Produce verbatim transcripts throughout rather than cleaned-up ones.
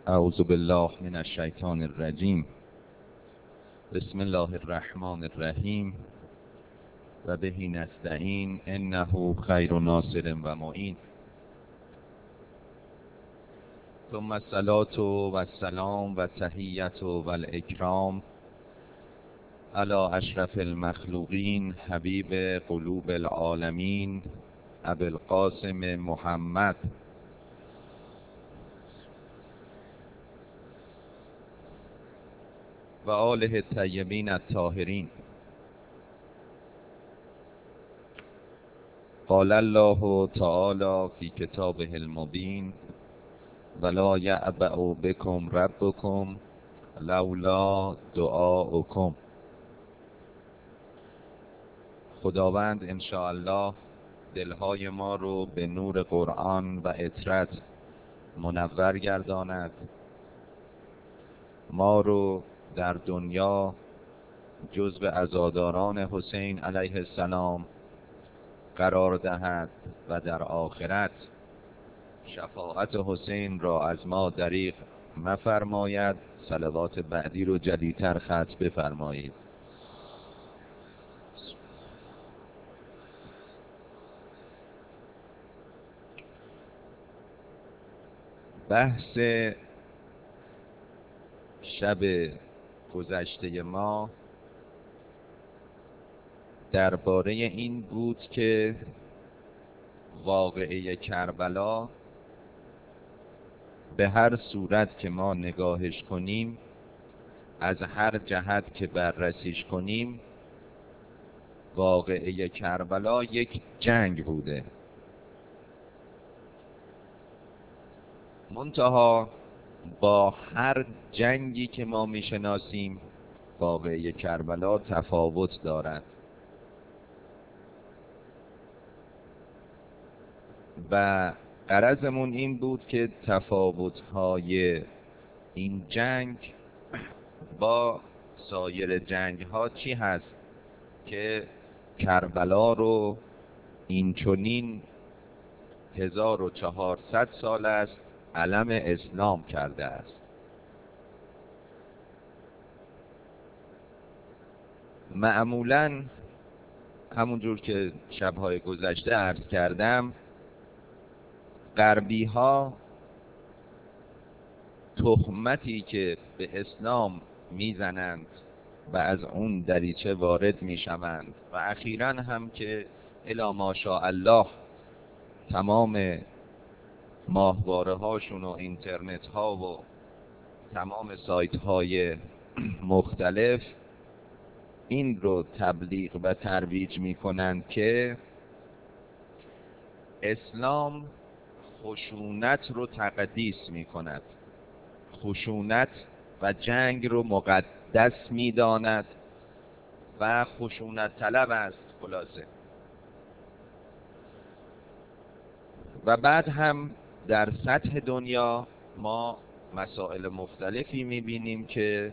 اعوذ بالله من الشیطان الرجیم. بسم الله الرحمن الرحیم و به نستعین انه خیر ناصر و معین. ثم الصلاة و السلام و تحیت و الاکرام علی اشرف المخلوقین حبیب قلوب العالمین ابی القاسم محمد و آله الطیبین الطاهرین. قال الله تعالی فی کتابه المبین ولا یعبأ بکم ربکم لولا دعاؤکم. خداوند انشاءالله دلهای ما رو به نور قرآن و اطرت منور گرداند، ما رو در دنیا جزو عزاداران حسین علیه السلام قرار دهد و در آخرت شفاعت حسین را از ما دریغ مفرماید. صلوات بعدی رو جدیدتر ختم بفرمایید. بحث شب گذشته ما درباره این بود که واقعه کربلا به هر صورت که ما نگاهش کنیم، از هر جهت که بررسیش کنیم، واقعه کربلا یک جنگ بوده. منتها با هر جنگی که ما میشناسیم واقعه کربلا تفاوت دارد و غرضمون این بود که تفاوت‌های این جنگ با سایر جنگ‌ها چی هست که کربلا رو این چنین هزار و چهارصد سال است علم اسلام کرده است. معمولاً همونجور که شب‌های گذشته عرض کردم، غربی ها تهمتی که به اسلام میزنند و از اون دریچه وارد میشوند و اخیراً هم که الی ماشاءالله تمام ماهواره هاشون و اینترنت ها و تمام سایت های مختلف این رو تبلیغ و ترویج میکنند که اسلام خشونت رو تقدیس می کند، خشونت و جنگ رو مقدس می داند و خشونت طلب است خلاصه. و بعد هم در سطح دنیا ما مسائل مختلفی می بینیم که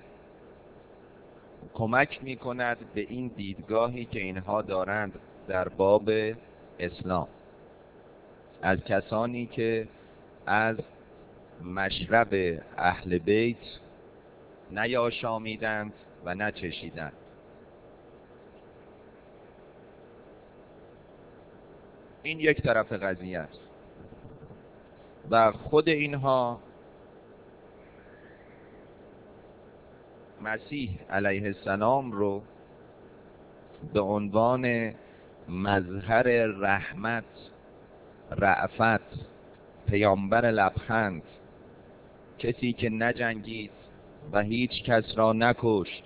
کمک می کند به این دیدگاهی که اینها دارند در باب اسلام، از کسانی که از مشرب اهل بیت نیاشامیدند و نچشیدند. این یک طرف قضیه است و خود اینها مسیح علیه السلام رو به عنوان مظهر رحمت، رأفت، پیامبر لبخند، کسی که نجنگید و هیچ کس را نکشت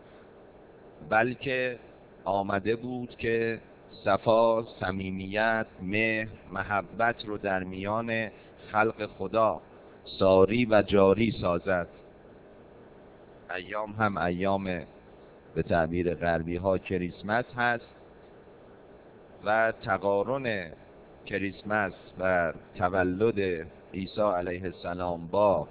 بلکه آمده بود که صفا، صمیمیت، مهر، محبت رو در میان خلق خدا ساری و جاری سازد. ایام هم ایام به تعبیر غربی ها کریسمس هست و تقارن کریسمس و تولد عیسی علیه السلام با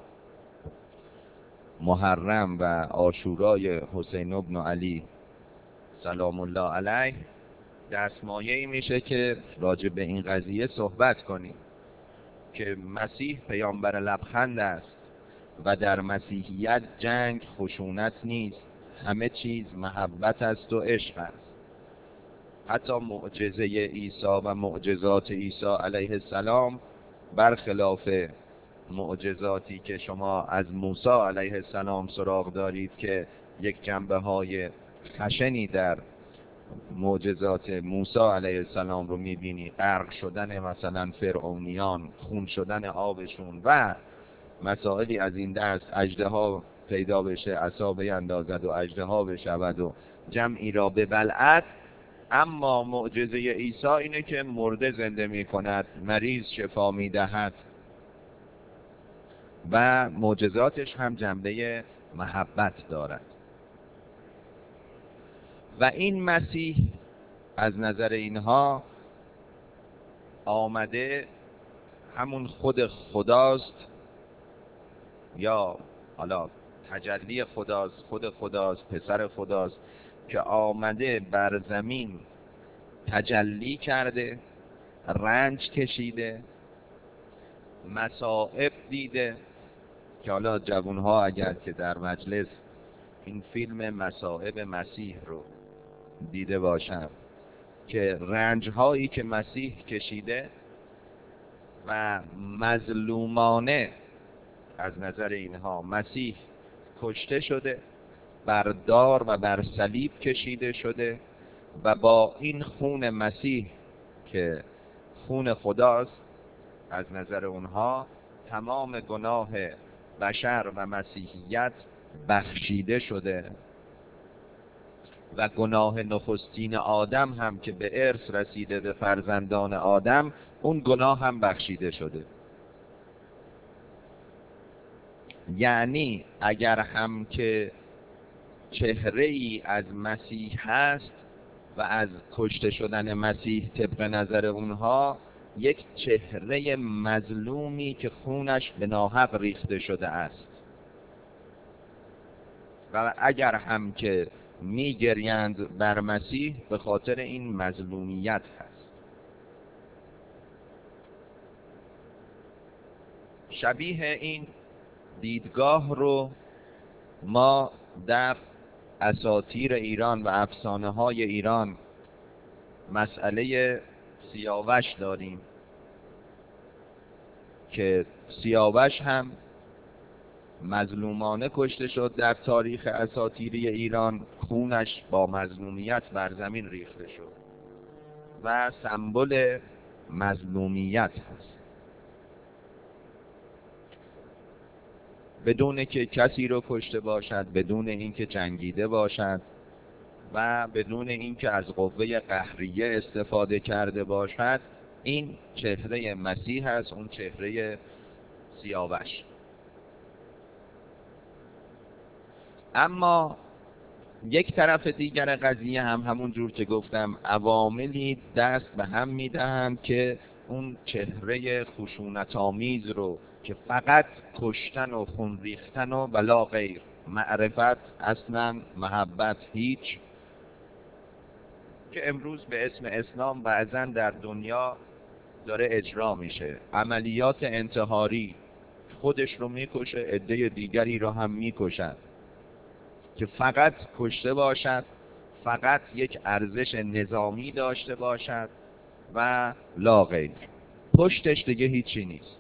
محرم و عاشورای حسین ابن علی سلام الله علیه دستمایه‌ای میشه که راجع به این قضیه صحبت کنیم که مسیح پیامبر لبخند است و در مسیحیت جنگ خشونت نیست، همه چیز محبت است و عشق است. حتی معجزه عیسی و معجزات عیسی علیه السلام برخلاف معجزاتی که شما از موسی علیه السلام سراغ دارید که یک جنبه های خشنی در معجزات موسی علیه السلام رو میبینی، غرق شدن مثلا فرعونیان، خون شدن آبشون و مسائلی از این دست، اژدها پیدا بشه عصا بیندازد و اژدها بشود و جمعی را ببلعد. اما معجزه عیسی اینه که مرده زنده می کند، مریض شفا می دهد و معجزاتش هم جنبه محبت دارد. و این مسیح از نظر اینها آمده همون خود خداست، یا حالا تجلی خداست، خود خداست، پسر خداست که آمده بر زمین تجلی کرده، رنج کشیده، مصائب دیده. که حالا جوانها اگر که در مجلس این فیلم مصائب مسیح رو دیده باشن که رنج هایی که مسیح کشیده و مظلومانه از نظر اینها مسیح کشته شده، بر دار و بر صلیب کشیده شده و با این خون مسیح که خون خداست از نظر اونها تمام گناه بشر و مسیحیت بخشیده شده و گناه نخستین آدم هم که به ارث رسیده به فرزندان آدم، اون گناه هم بخشیده شده. یعنی اگر هم که چهره ای از مسیح هست و از کشته شدن مسیح طبق نظر اونها یک چهره مظلومی که خونش به ناحق ریخته شده است، و اگر هم که میگریند بر مسیح به خاطر این مظلومیت هست. شبیه این دیدگاه رو ما در اساطیر ایران و افسانه های ایران مسئله سیاوش داریم که سیاوش هم مظلومانه کشته شد در تاریخ اساطیری ایران، خونش با مظلومیت بر زمین ریخته شد و سمبل مظلومیت هست، بدون که کسی رو کشته باشد، بدون اینکه جنگیده باشد و بدون اینکه از قوه قهریه استفاده کرده باشد. این چهره مسیح است، اون چهره سیاوش. اما یک طرف دیگر قضیه هم همون جور که گفتم عواملی دست به هم میدهند که اون چهره خشونت‌آمیز رو که فقط کشتن و خون ریختن و بلا غیر، معرفت اصلا، محبت هیچ، که امروز به اسم اسلام بعضا در دنیا داره اجرا میشه. عملیات انتحاری، خودش رو میکشه، عده دیگری رو هم میکشد که فقط کشته باشد، فقط یک ارزش نظامی داشته باشد و لا غیر، پشتش دیگه هیچی نیست.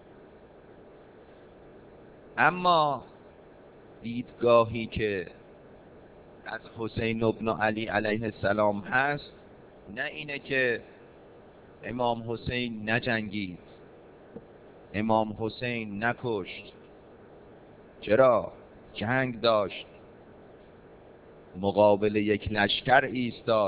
اما دیدگاهی که از حسین ابن علی علیه السلام هست نه اینه که امام حسین نجنگید، امام حسین نکشت. چرا؟ جنگ داشت، مقابل یک لشکر ایستاد.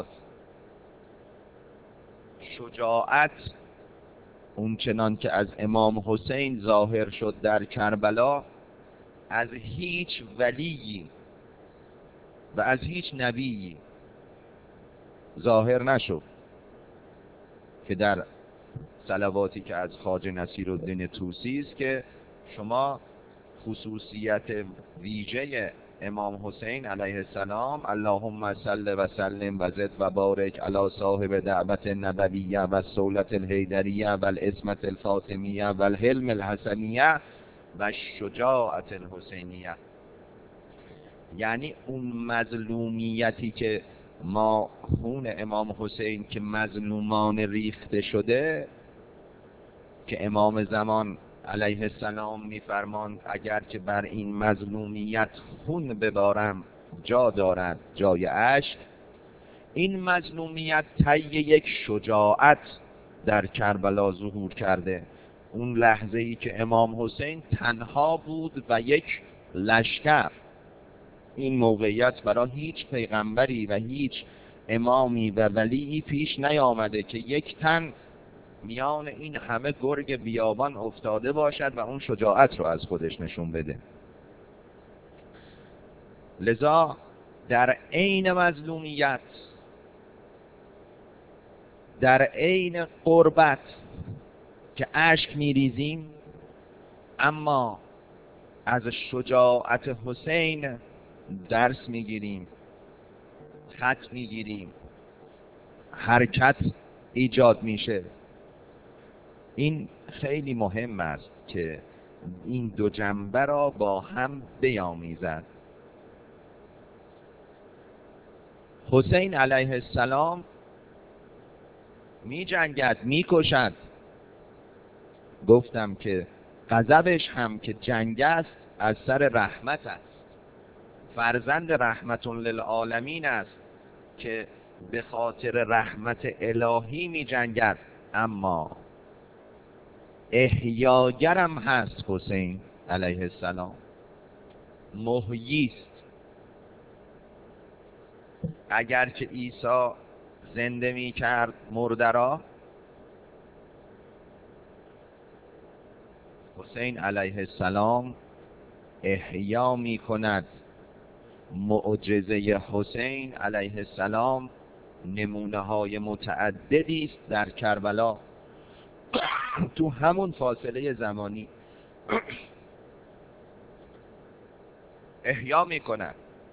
شجاعت اون چنان که از امام حسین ظاهر شد در کربلا از هیچ ولیی و از هیچ نبیی ظاهر نشد، که در صلواتی که از خواجه نصیرالدین طوسی است که شما خصوصیت ویژه امام حسین علیه السلام، اللهم صل و سلم و زد و بارک علی صاحب دعوت نبویه و الصولة الحیدریه و العصمة الفاطمیه و الحلم الحسنیه و شجاعت الحسینیه. یعنی اون مظلومیتی که ما خون امام حسین که مظلومان ریخته شده، که امام زمان علیه السلام میفرماند اگر که بر این مظلومیت خون ببارم جا دارد جای اشک، این مظلومیت طی یک شجاعت در کربلا ظهور کرده. اون لحظه ای که امام حسین تنها بود و یک لشکر، این موقعیت برای هیچ پیغمبری و هیچ امامی و ولیی پیش نیامده که یک تن میان این همه گرگ بیابان افتاده باشد و اون شجاعت رو از خودش نشون بده. لذا در عین مظلومیت، در عین قربت که اشک میریزیم، اما از شجاعت حسین درس میگیریم، خط میگیریم، حرکت ایجاد میشه. این خیلی مهم است که این دو جنبه را با هم بیامیزد. حسین علیه السلام می جنگد، می کشد. گفتم که غضبش هم که جنگ است از سر رحمت است، فرزند رحمت للعالمین است که به خاطر رحمت الهی می جنگد. اما احیاگرم هست حسین علیه السلام، محییست. اگر که عیسی زنده می کرد مرده را، حسین علیه السلام احیا می کند. معجزه حسین علیه السلام نمونه های متعددی است در کربلا تو همون فاصله زمانی احیا می کند.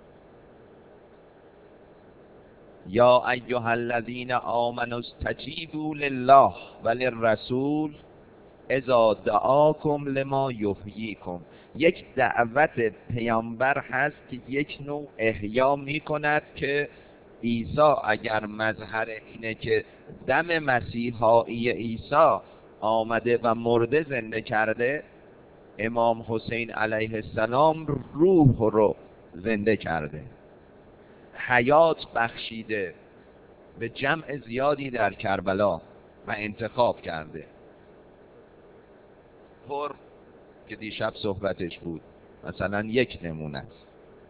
یا ایها الذین آمنوا استجیبوا لله وللرسول اذا دعاکم لما یحییکم. یک دعوت پیامبر هست که یک نوع احیا می کند که عیسی اگر مظهر اینه که دم مسیحایی عیسی آمده و مرده زنده کرده، امام حسین علیه السلام روح رو زنده کرده، حیات بخشیده به جمع زیادی در کربلا و انتخاب کرده. پر که دیشب صحبتش بود مثلا یک نمونه است.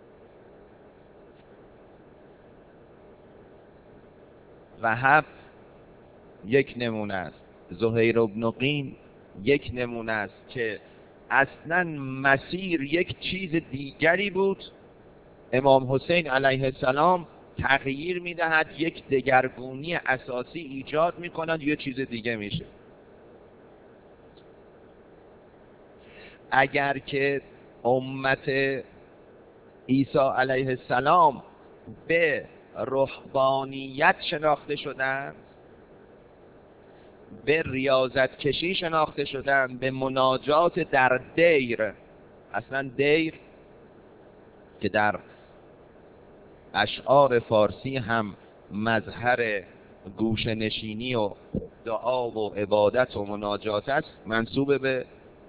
وهب یک نمونه است. زهیر بن قین یک نمونه است که اصلا مسیر یک چیز دیگری بود. امام حسین علیه السلام تغییر میدهد، یک دگرگونی اساسی ایجاد میکند، یه چیز دیگه میشه. اگر که امت عیسی علیه السلام به رهبانیت شناخته شدند، به ریاضت کشی شناخته شدند، به مناجات در دیر، اصلا دیر که در اشعار فارسی هم مظهر گوشه نشینی و دعا و عبادت و مناجات است، منسوب به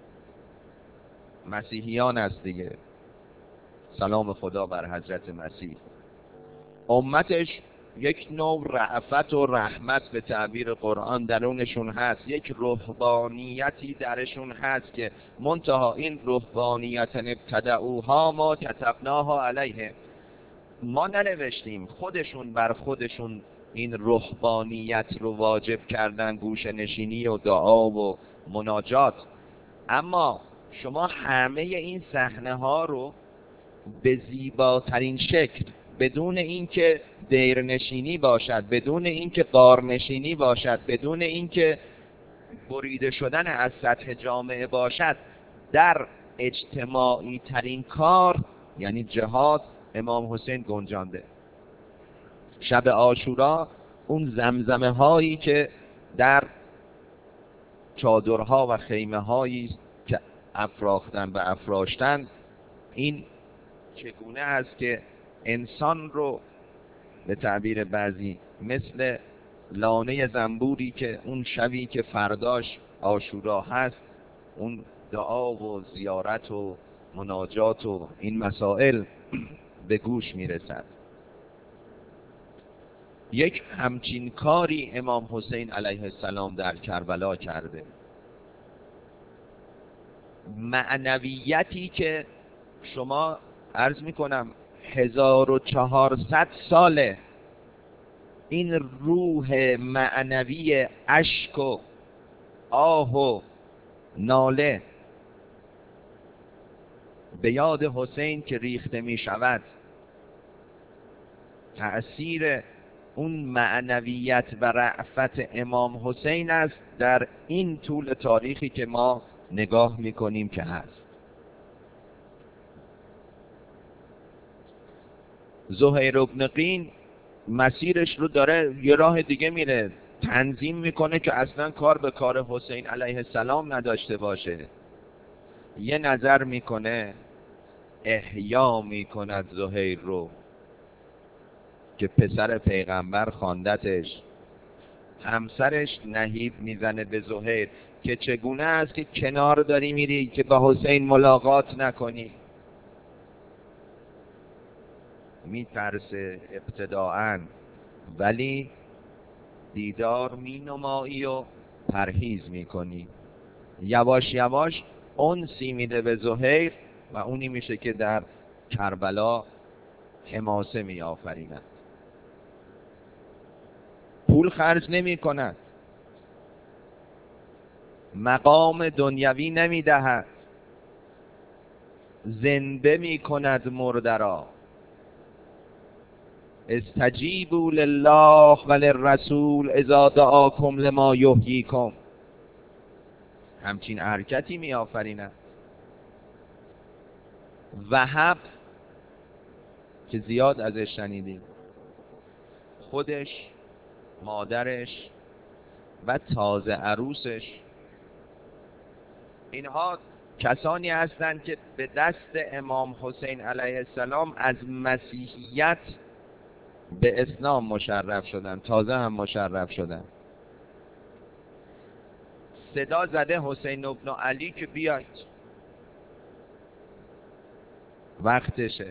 مسیحیان است دیگه. سلام خدا بر حضرت مسیح. امتش یک نوع رأفت و رحمت به تعبیر قرآن درونشون هست، یک رهبانیتی درشون هست که منتها این رهبانیت ابتدعوها ما کتبناها علیه، ما ننوشتیم، خودشون بر خودشون این رهبانیت رو واجب کردن، گوشه نشینی و دعا و مناجات. اما شما همه این صحنه ها رو به زیباترین شکل، بدون اینکه دیر نشینی باشد، بدون اینکه غار نشینی باشد، بدون اینکه بریده شدن از سطح جامعه باشد، در اجتماعی ترین کار یعنی جهاد امام حسین گنجانده. شب عاشورا اون زمزمه هایی که در چادرها و خیمه هایی که افراختن و افراشتن، این چگونه است که انسان رو به تعبیر بعضی مثل لانه زنبوری که اون شبی که فرداش عاشورا هست، اون دعا و زیارت و مناجات و این مسائل به گوش میرسد. یک همچین کاری امام حسین علیه السلام در کربلا کرده. معنویتی که شما عرض میکنم هزار و چهارصد ساله این روح معنوی اشک و آه و ناله به یاد حسین که ریخته می شود، تأثیر اون معنویت و رأفت امام حسین است در این طول تاریخی که ما نگاه می کنیم که هست. زهیر بن قین مسیرش رو داره یه راه دیگه میره، تنظیم میکنه که اصلا کار به کار حسین علیه السلام نداشته باشه. یه نظر میکنه احیا میکند زهیر رو که پسر پیغمبر خواندتش. همسرش نهیب میزنه به زهیر که چگونه است که کنار داری میری که با حسین ملاقات نکنی. میترسه ابتداعاً، ولی دیدار می نمایی و پرهیز می کنی. یواش یواش انسی میده به زهیر و اونی میشه که در کربلا حماسه می آفریند. پول خرج نمی کند، مقام دنیوی نمی دهد، زنده می کند مرده را. استجیبوا لله و للرسول اذا دعاکم لما یحییکم. همچین حرکتی می آفریند. وهب که زیاد ازش شنیدیم، خودش، مادرش و تازه عروسش، اینها کسانی هستند که به دست امام حسین علیه السلام از مسیحیت به اسلام مشرف شدن، تازه هم مشرف شدن. صدا زده حسین ابن علی که بیاید، وقتشه.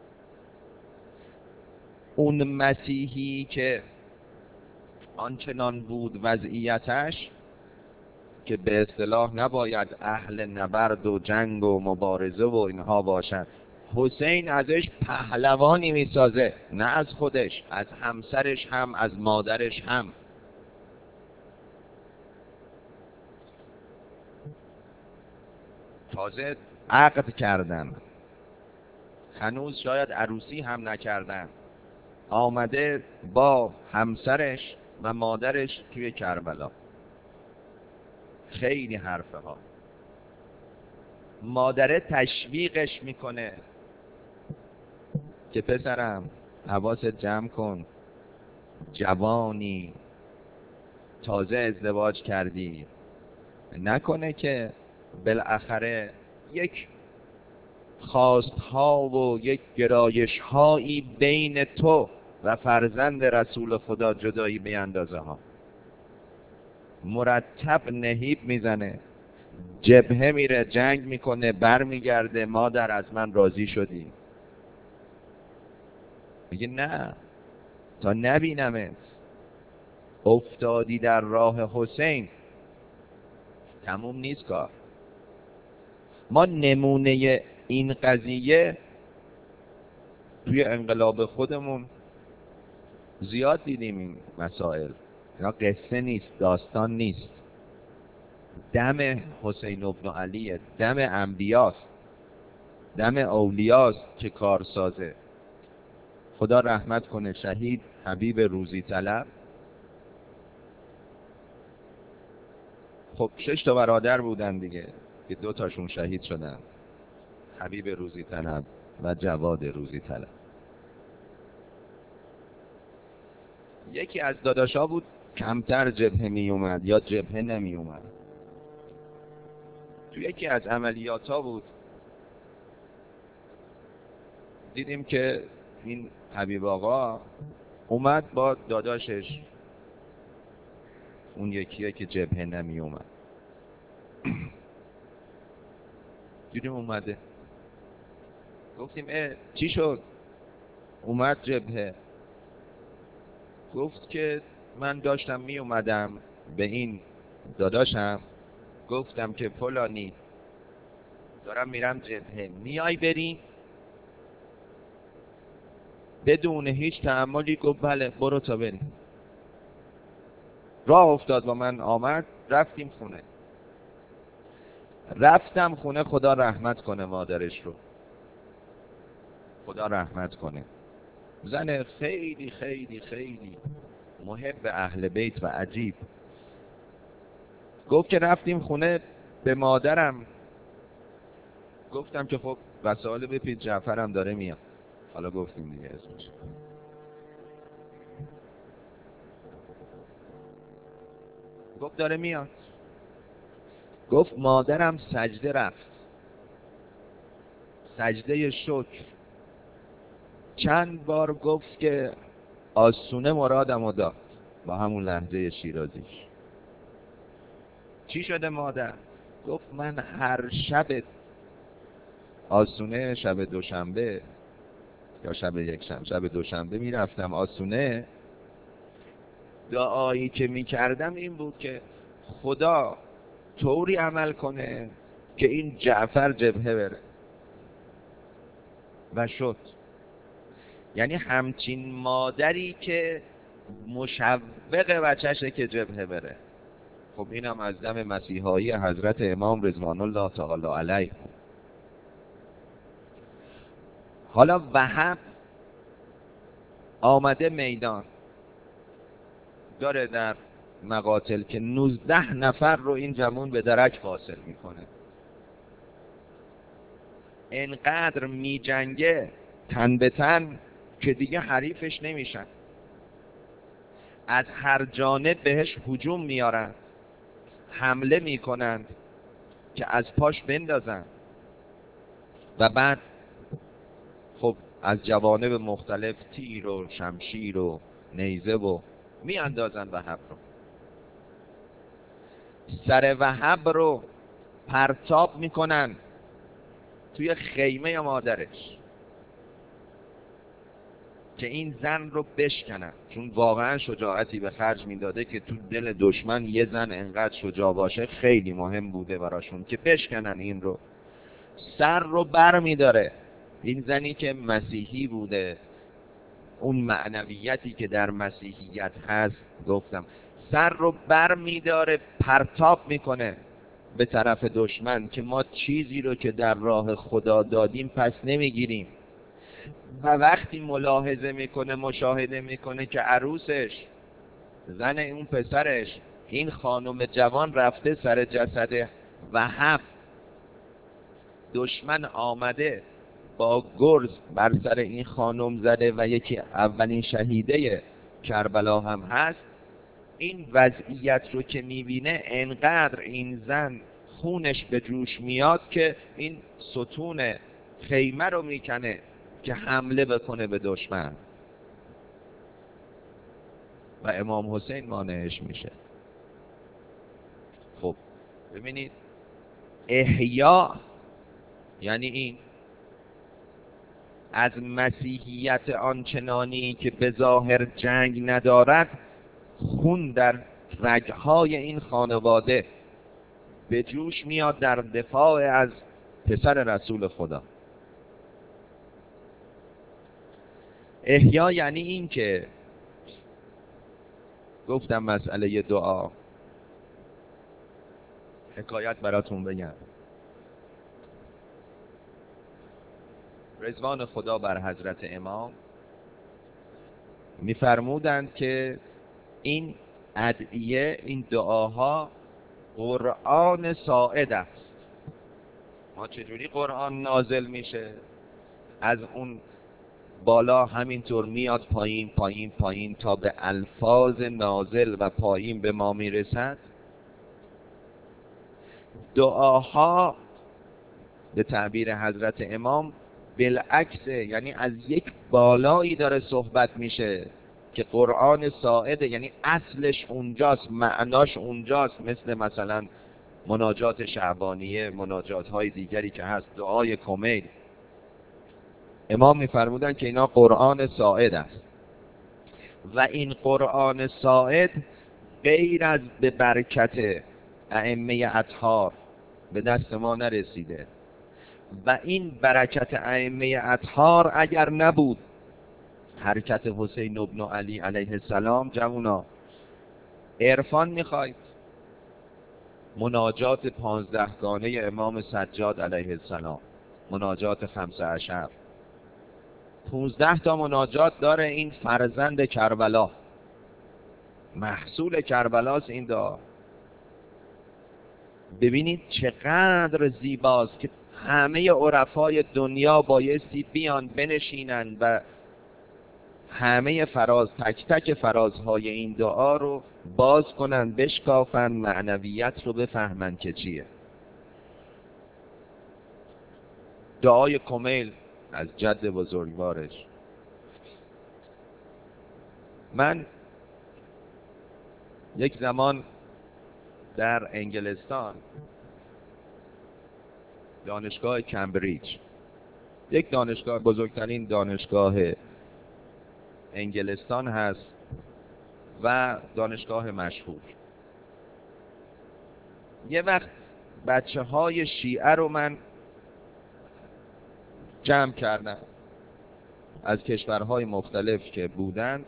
اون مسیحی که آنچنان بود وضعیتش که به اصطلاح نباید اهل نبرد و جنگ و مبارزه و اینها باشد، حسین ازش پهلوانی میسازه، نه از خودش، از همسرش هم، از مادرش هم. تازه عقد کردن، هنوز شاید عروسی هم نکردن، آمده با همسرش و مادرش توی کربلا. خیلی حرفه ها. مادره تشویقش میکنه که پسرم حواست جمع کن، جوانی، تازه ازدواج کردی، نکنه که بالاخره یک خواست ها و یک گرایش هایی بین تو و فرزند رسول خدا جدایی بیندازه ها. مرتب نهیب میزنه، جبهه میره، جنگ میکنه، بر میگرده، مادر از من راضی شدی؟ میگه نه، تا نبینمت افتادی در راه حسین تموم نیست کار. ما نمونه این قضیه توی انقلاب خودمون زیاد دیدیم. این مسائل اینا قصه نیست، داستان نیست، دم حسین ابن علیه، دم انبیاست، دم اولیاست که کار سازه. خدا رحمت کنه شهید حبیب روزی طلب. خب شش تا برادر بودن دیگه که دو تاشون شهید شدن، حبیب روزی طلب و جواد روزی طلب. یکی از داداشا بود کمتر جبهه می اومد یا جبهه نمی اومد. تو یکی از عملیات ها بود، دیدیم که این حبیب آقا اومد با داداشش، اون یکیه که جبهه نمی اومد، دیدیم اومده، گفتیم اه چی شد؟ اومد جبهه. گفت که من داشتم می اومدم به این داداشم گفتم که فلانی دارم میرم جبهه، میای بریم؟ بدون هیچ تأملی گفت بله برو تا بریم. راه افتاد با من، آمد، رفتیم خونه. رفتم خونه، خدا رحمت کنه مادرش رو، خدا رحمت کنه، زن خیلی خیلی خیلی محب اهل بیت و عجیب. گفت که رفتیم خونه به مادرم، گفتم که خب وسایل بپیچ، جعفرم داره میاد. حالا گفتیم دیگه اسمش. گفت داره میاد. گفت مادرم سجده رفت، سجده شکر، چند بار گفت که آسونه مرادم رو داد با همون لهجه شیرازیش. چی شده مادر؟ گفت من هر شب آسونه، شب دوشنبه یا شب یکشنبه، شب دوشنبه میرفتم آسونه، دعایی که میکردم این بود که خدا طوری عمل کنه که این جعفر جبهه بره. و شد. یعنی همچین مادری که مشوق بچهشه که جبهه بره. خب اینم از دم مسیحایی حضرت امام رضوان الله تعالی علیه. حالا وهب آمده میدان، داره در مقاتل که نوزده نفر رو این جمون به درک واصل میکنه، انقدر می جنگه تن به تن که دیگه حریفش نمیشن، از هر جانب بهش هجوم میارن، حمله میکنند که از پاش بندازن و بعد خب از جوانب مختلف تیر و شمشیر و نیزه و میاندازن وهب رو. سر وهب رو پرتاب میکنن توی خیمه مادرش که این زن رو بشکنن، چون واقعا شجاعتی به خرج میداده که تو دل دشمن یه زن انقدر شجاع باشه خیلی مهم بوده براشون که بشکنن این رو. سر رو بر میداره، این زنی که مسیحی بوده، اون معنویتی که در مسیحیت هست، گفتم سر رو بر میداره، پرتاب میکنه به طرف دشمن که ما چیزی رو که در راه خدا دادیم پس نمیگیریم. و وقتی ملاحظه میکنه، مشاهده میکنه که عروسش، زن اون پسرش، این خانم جوان رفته سر جسد وهب، دشمن آمده با گرز بر سر این خانم زده و یکی اولین شهیده کربلا هم هست، این وضعیت رو که میبینه انقدر این زن خونش به جوش میاد که این ستون خیمه رو میکنه که حمله بکنه به دشمن و امام حسین مانعش میشه. خب ببینید، احیا یعنی این از مسیحیت آنچنانی که به ظاهر جنگ ندارد، خون در رگهای این خانواده به جوش میاد در دفاع از پسر رسول خدا. احیا یعنی این که گفتم مسئله دعا، حکایت براتون بگم. رضوان خدا بر حضرت امام میفرمودند که این ادعیه، این دعاها قرآن ساعد است. ما چجوری قرآن نازل میشه؟ از اون بالا همینطور میاد پایین پایین پایین تا به الفاظ نازل و پایین به ما میرسد. دعاها به تعبیر حضرت امام بالعکس، یعنی از یک بالایی داره صحبت میشه که قرآن ساعده، یعنی اصلش اونجاست، معناش اونجاست، مثل مثلا مناجات شعبانیه، مناجات های دیگری که هست، دعای کمیل. امام میفرمودن که اینا قرآن ساعد است و این قرآن ساعد غیر از به برکت ائمه اطهار به دست ما نرسیده و این برکت ائمه اطهار اگر نبود، حرکت حسین ابن علی علیه السلام، جوونا عرفان میخواید؟ مناجات پانزدهگانه امام سجاد علیه السلام، مناجات خمسه عشر، پونزده تا مناجات داره این فرزند کربلا، محصول کربلاست این دعا. ببینید چقدر زیباست که همه عرفای دنیا بایستی بیان بنشینن و همه فراز، تک تک فرازهای این دعا رو باز کنن، بشکافن، معنویت رو بفهمن که چیه. دعای کمیل از جد بزرگوارش. من یک زمان در انگلستان، دانشگاه کمبریج، یک دانشگاه، بزرگترین دانشگاه انگلستان هست و دانشگاه مشهور، یه وقت بچه های شیعه رو من جمع کردم از کشورهای مختلف که بودند،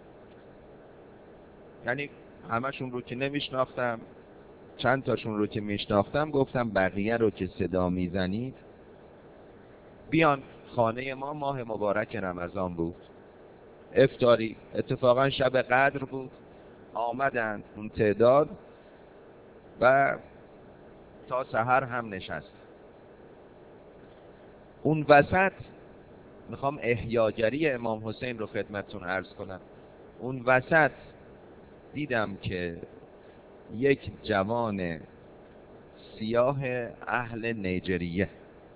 یعنی همشون رو که نمیشناختم، چند تاشون رو که میشناختم گفتم بقیه رو که صدا میزنید بیان خانه ما. ماه مبارک رمضان بود، افطاری، اتفاقا شب قدر بود، آمدند اون تعداد و تا سحر هم نشست. اون وسط میخوام احیاگری امام حسین رو خدمتتون عرض کنم. اون وسط دیدم که یک جوان سیاه اهل نیجریه،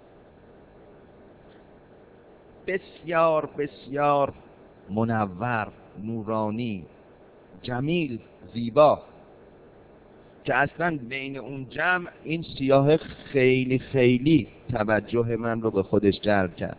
بسیار بسیار منور، نورانی، جمیل، زیبا، که اصلا بین اون جمع این سیاه خیلی خیلی توجه من رو به خودش جلب کرد.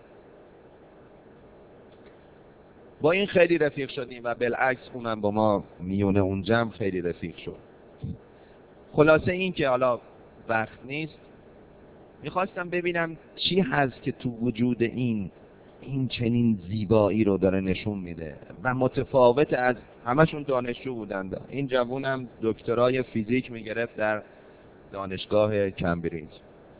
با این خیلی رفیق شدیم و بالعکس اونم با ما میون اون جمع خیلی رفیق شد. خلاصه این که حالا وقت نیست، میخواستم ببینم چی هست که تو وجود این این چنین زیبایی رو داره نشون میده و متفاوت از همشون دانشجو بودند. این جوونم دکترای فیزیک میگرفت در دانشگاه کمبریج.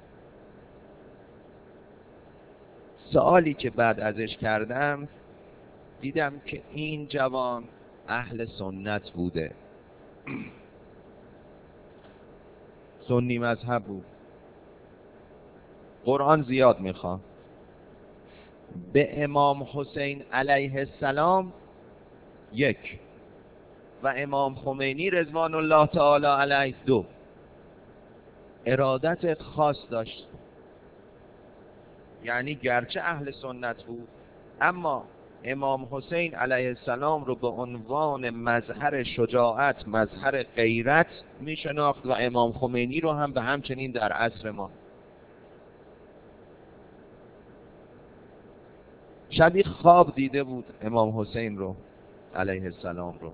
سوالی که بعد ازش کردم دیدم که این جوان اهل سنت بوده، سنی مذهب بود، قرآن زیاد میخوان، به امام حسین علیه السلام یک و امام خمینی رضوان الله تعالی علیه دو ارادت خاص داشت. یعنی گرچه اهل سنت بود اما امام حسین علیه السلام رو به عنوان مظهر شجاعت، مظهر غیرت می شناخت و امام خمینی رو هم به همچنین در عصر ما. شبی خواب دیده بود امام حسین رو علیه السلام رو،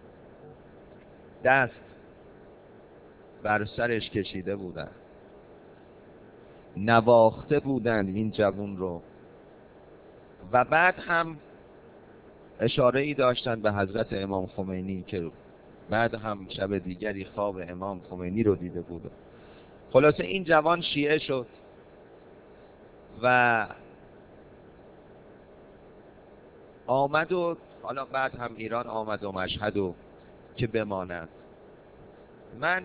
دست بر سرش کشیده بودن، نواخته بودن این جوون رو و بعد هم اشاره ای داشتن به حضرت امام خمینی که بعد هم شب دیگری خواب امام خمینی رو دیده بود. خلاصه این جوان شیعه شد و آمد و حالا بعد هم ایران آمد و مشهد و که بماند. من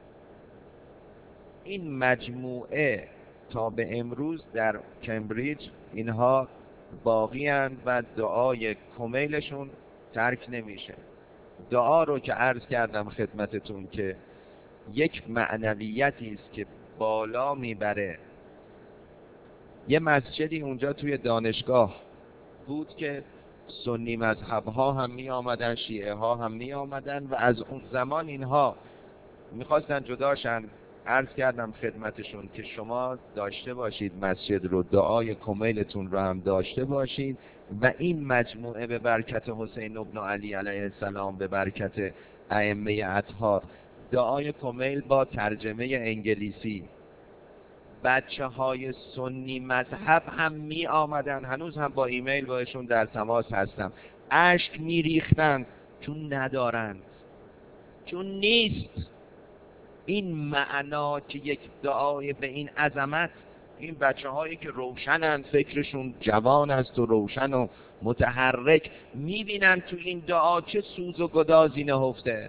این مجموعه تا به امروز در کمبریج اینها باقی اند و دعای کمیلشون ترک نمیشه. دعا رو که عرض کردم خدمتتون که یک معنویتی است که بالا میبره. یه مسجدی اونجا توی دانشگاه بود که سنی مذهب ها هم می آمدن، شیعه ها هم می آمدن و از اون زمان اینها میخواستن جداشن. عرض کردم خدمتشون که شما داشته باشید مسجد رو، دعای کمیلتون رو هم داشته باشید و این مجموعه به برکت حسین ابن علی علیه السلام، به برکت ائمه اطهار، دعای کمیل با ترجمه انگلیسی، بچه های سنی مذهب هم می آمدن، هنوز هم با ایمیل باشون در تماس هستم، اشک می ریختن چون ندارند، چون نیست این معنا که یک دعای به این عظمت. این بچه هایی که روشنند، فکرشون جوان است و روشن و متحرک، می بینن تو این دعا چه سوز و گدازی نهفته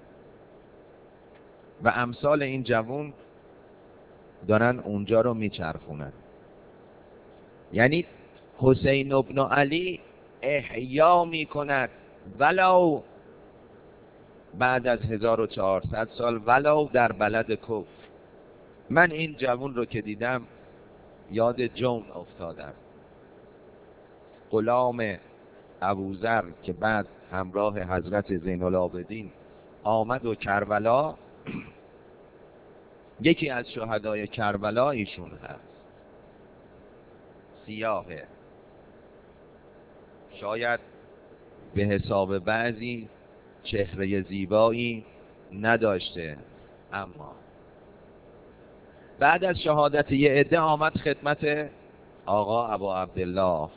و امثال این جوان دارن اونجا رو میچرخونن. یعنی حسین ابن علی احیا میکند ولو بعد از هزار و چهارصد سال، ولو در بلد کفر. من این جوان رو که دیدم یاد جون افتادم، غلام ابوذر که بعد همراه حضرت زین العابدین آمد و کربلا، یکی از شهدای کربلا ایشون هست، سیاهه، شاید به حساب بعضی چهره زیبایی نداشته، اما بعد از شهادت یه عده آمد خدمت آقا ابا عبدالله.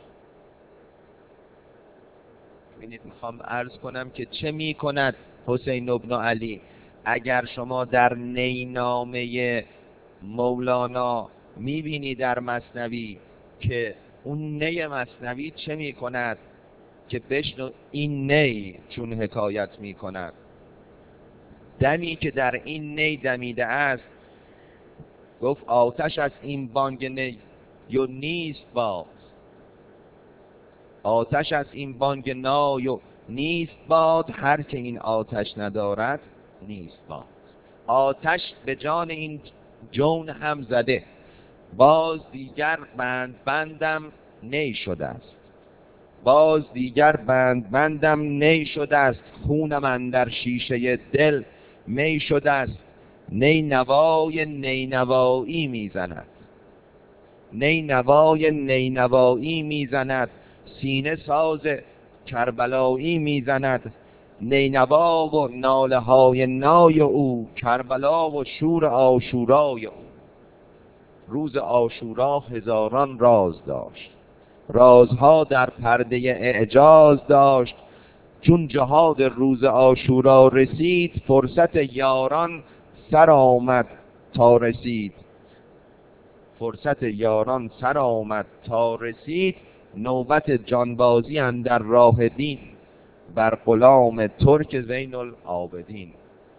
ببینید میخوام عرض کنم که چه می کند حسین ابن علی. اگر شما در نینامه مولانا میبینی در مثنوی که اون نی مثنوی چه می کند، که بشنو این نی چون حکایت می کند، دمی که در این نی دمیده است، گفت آتش از این بانگ نی یا نیست باد، آتش از این بانگ نای و نیست باد، هر که این آتش ندارد نیست باد. آتش به جان این جون هم زده، باز دیگر بند بندم نی شده است، باز دیگر بند بندم نی شده است، خونم اندر شیشه دل می شده است. نی نوای نی نوایی میزند، نی نوای نی نوایی میزند، سینه ساز کربلایی میزند. نی نوا و ناله های نای او، کربلا و شور عاشورای او. روز عاشورا هزاران راز داشت، رازها در پرده اعجاز داشت. چون جهاد روز عاشورا رسید، فرصت یاران سر آمد تا رسید، فرصت یاران سر آمد تا رسید. نوبت جانبازی اندر راه دین، بر غلام ترک زین العابدین.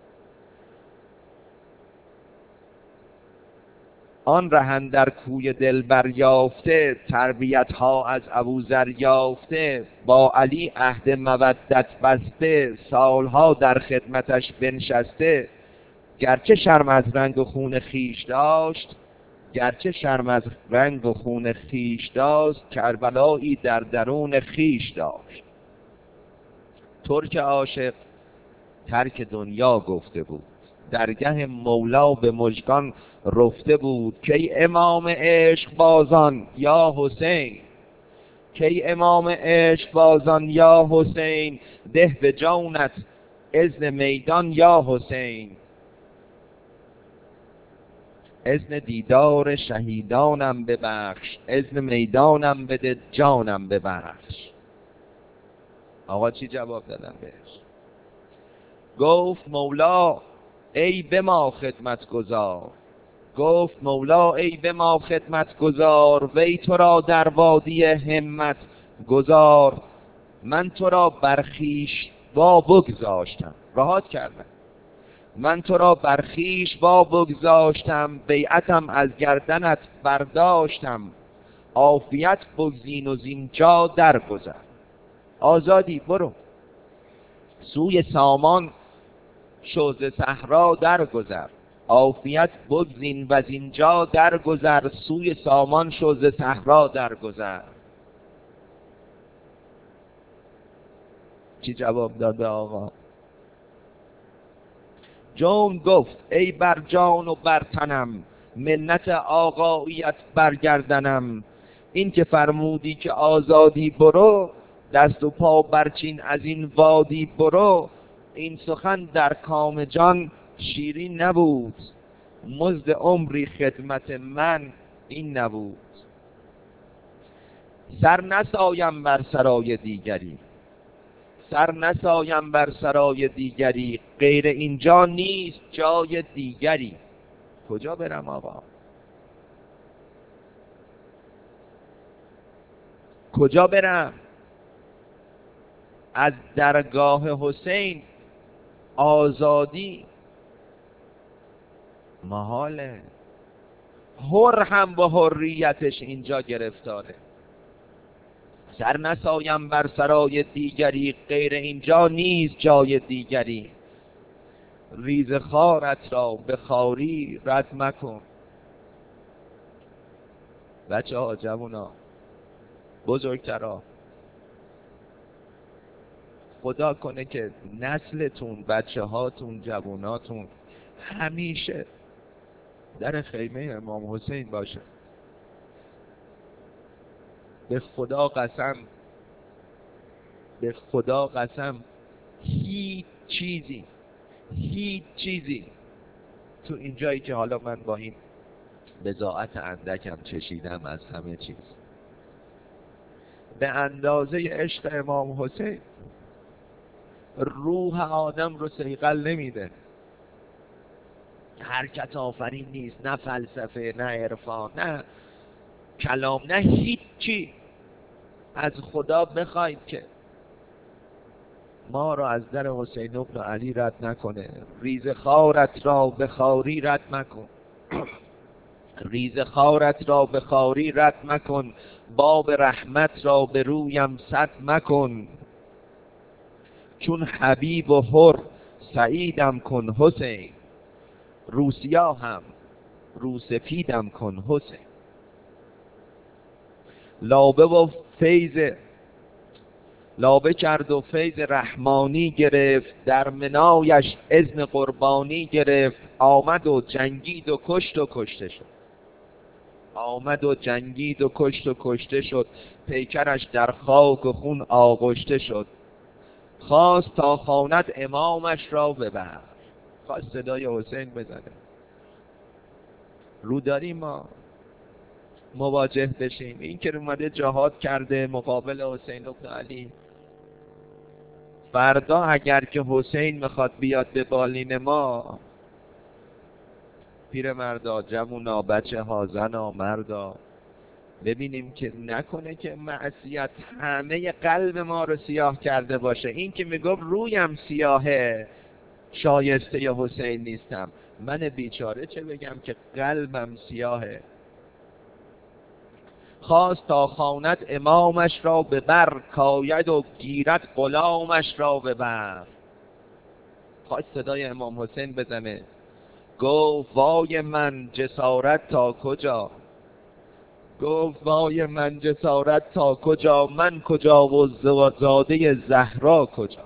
آن رهن در کوی دلبر یافته، تربیت ها از ابوذر یافته. با علی عهد مودت بسته، سالها در خدمتش بنشسته. گرچه شرم از رنگ و خون خیش داشت، گرچه شرم از رنگ و خون خیش داشت، کربلایی در درون خیش داشت. ترک عاشق ترک دنیا گفته بود، درگه مولا به مژگان رفته بود. کی امام عشق بازان یا حسین، کی امام عشق بازان یا حسین. ده به جانت اذن میدان یا حسین، اذن دیدار شهیدانم ببخش، اذن میدانم بده جانم ببخش. آقا چی جواب دادن بهش؟ گفت مولا ای به ما خدمت گذار، گفت مولا ای به ما خدمت گذار. وی تو را در وادی همت گذار، من تو را برخیش وا بگذاشتم، راحت کردم. من تو را برخیش وا بگذاشتم، بیعتم از گردنت برداشتم. عافیت بگزین و زینجا درگذر، آزادی برو سوی سامان شو ز صحرا درگذر. عافیت بگزین و از اینجا درگذر، سوی سامان شو ز صحرا درگذر. چی جواب داد به آقا؟ جون گفت ای بر جان و بر تنم، منت آقاییت برگردنم. این که فرمودی که آزادی برو، دست و پا برچین از این وادی برو. این سخن در کام جان شیرین نبود، مزد عمری خدمت من این نبود. سر نسایم بر سرای دیگری، سر نسایم بر سرای دیگری، غیر اینجا نیست جای دیگری. کجا برم آقا؟ کجا برم؟ از درگاه حسین آزادی محاله. حر هم با حریتش اینجا گرفتاره. سر نسایم بر سرای دیگری، غیر اینجا نیست جای دیگری. ریز خارت را به خاری رد مکن. بچه ها، جوونا، بزرگترا، خدا کنه که نسلتون، بچه هاتون، جووناتون همیشه در خیمه امام حسین باشه. به خدا قسم، به خدا قسم، هیچ چیزی هیچ چیزی تو این جایی که حالا من با این بضاعت اندکم چشیدم از همه چیز، به اندازه عشق امام حسین روح آدم رو صیقل نمیده. حرکت آفرین نیست، نه فلسفه، نه عرفان، نه کلام، نه هیچی. از خدا بخواید که ما را از در حسین ابن علی رد نکنه. ریز خارت را به خاری رد مکن. ریز خارت را به خاری رد مکن. باب رحمت را به رویم سد مکن. چون حبیب و حر سعیدم کن حسین، روسیا هم روسفیدم کن حسین. لابه و فیض لابه کرد و فیض رحمانی گرفت، در منایش اذن قربانی گرفت. آمد و جنگید و کشت و کشته شد. آمد و جنگید و کشت و کشته شد. پیکرش در خاک و خون آغشته شد. خواست تا خواند امامش را ببر. خواست صدای حسین بزنه. رو داریم ما مواجه بشیم. این که اومده جهاد کرده مقابل حسین ابن علی، فردا اگر که حسین میخواد بیاد به بالین ما، پیر مردا، جوونا، بچه ها، زنا، مردا، ببینیم که نکنه که معصیت همه قلب ما رو سیاه کرده باشه. این که میگفت رویم سیاهه شایسته حسین نیستم، من بیچاره چه بگم که قلبم سیاهه. خواست تا خواند امامش را به بر، کاید و گیرد غلامش را به بر. خواست صدای امام حسین بزنه. گفت وای من جسارت تا کجا، گفت وای من جسارت تا کجا، من کجا و زاده زهرا کجا.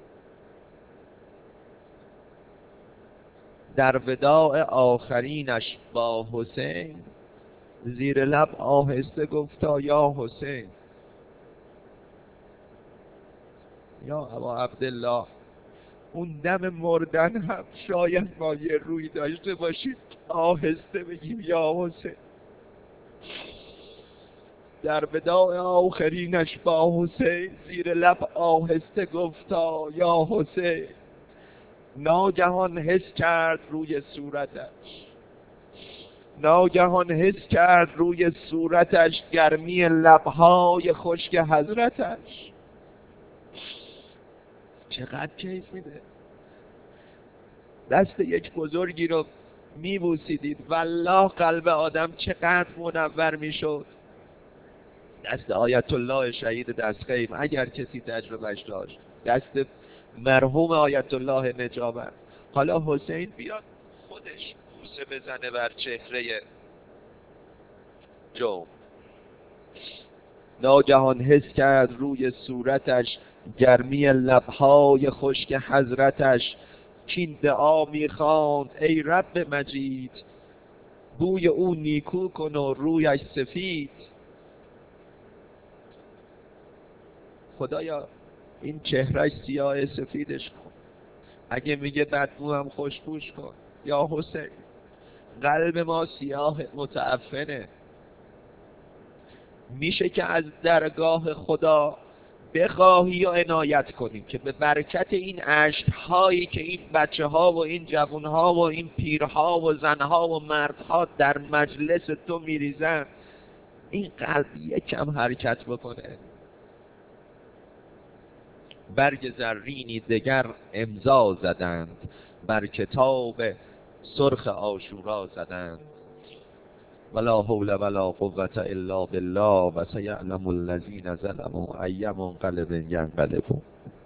در وداع آخرینش با حسین، زیر لب آهسته گفتا یا حسین، یا ابا عبدالله. اون دم مردن هم شاید ما یه روی داشته باشیم آهسته بگیم یا حسین. در وداع آخرینش با حسین، زیر لب آهسته گفتا یا حسین. ناگهان حس کرد روی صورتش، ناگهان حس کرد روی صورتش گرمی لبهای خشک حضرتش. چقدر کیف میده دست یک بزرگی رو میبوسیدید، والله قلب آدم چقدر منور میشد. دست آیت الله شهید دستخیم، اگر کسی تجربهش داشت، دست مرحوم آیت الله نجابت. حالا حسین بیاد خودش بوسه بزنه بر چهره جو. ناگهان حس کرد روی صورتش گرمی لبهای خشک حضرتش، کین دعا میخواند ای رب مجید، بوی او نیکو کن و رویش سفید. خدایا این چهرش سیاه سفیدش کن، اگه میگه بدبو هم خوشبوش کن. یا حسین قلب ما سیاه متعفنه، میشه که از درگاه خدا بخواهی و عنایت کنیم که به برکت این اشک‌هایی که این بچه ها و این جوان ها و این پیرها و زنها و مردها در مجلس تو میریزن، این قلب یکم حرکت بکنه. برگ زرینی دگر امضا زدند، بر کتاب سرخ عاشورا زدند. ولا حول ولا قوة الا بالله و سیعلم الذین ظلموا ای منقلب ینقلبون.